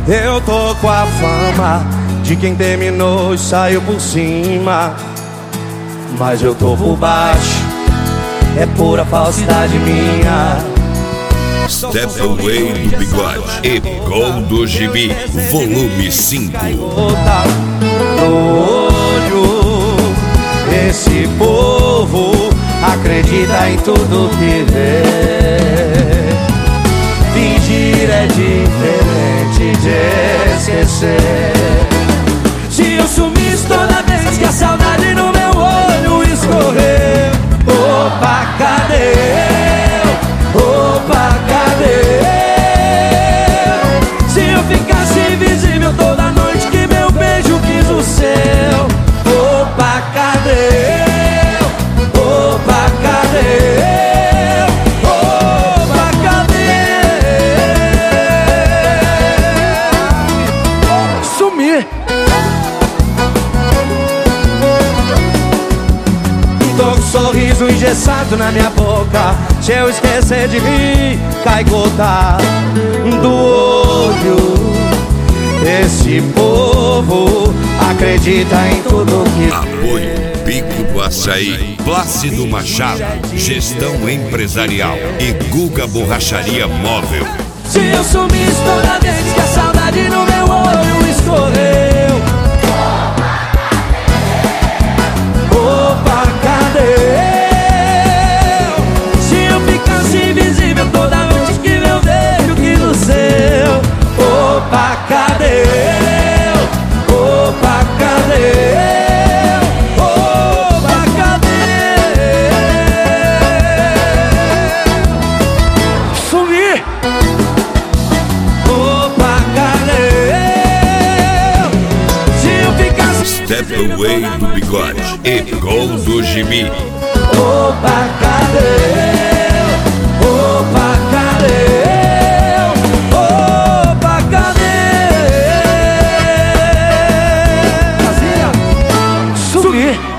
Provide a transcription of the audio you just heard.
Eu tô com a fama de quem terminou e saiu por cima, mas eu tô por baixo, é pura falsidade minha. Step Away do Bigode e Gol do Gibi, volume 5. No olho, esse povo acredita em tudo que vê. Fingir é diferente de esquecer. Se eu sumisse toda vez que a saudade no meu olho escorrer, opa, cadê eu? Opa, cadê eu? Se eu ficasse invisível toda noite que meu beijo quis o seu, opa, cadê eu? Opa, cadê eu? Opa, cadê? Sumir. Tô com um sorriso engessado na minha boca. Se eu esquecer de rir, cai gota do olho. Esse povo acredita em tudo que Apoio Bico do Açaí, Plácido Machado, Gestão Empresarial e Guga Borracharia Móvel. Se eu sumisse toda vez que a saudade no meu olho escorreu, opa, cadê eu? Se eu ficasse invisível toda noite que meu beijo quis o seu, opa, cadê eu? Opa, cadê eu? Opa, cadê? Sumir. Opa, cadê eu? Se eu ficasse Step Away do Bigode e Gol do Gibi. opa, cadê eu? Opa, cadê eu? Opa, cadê? Sumir.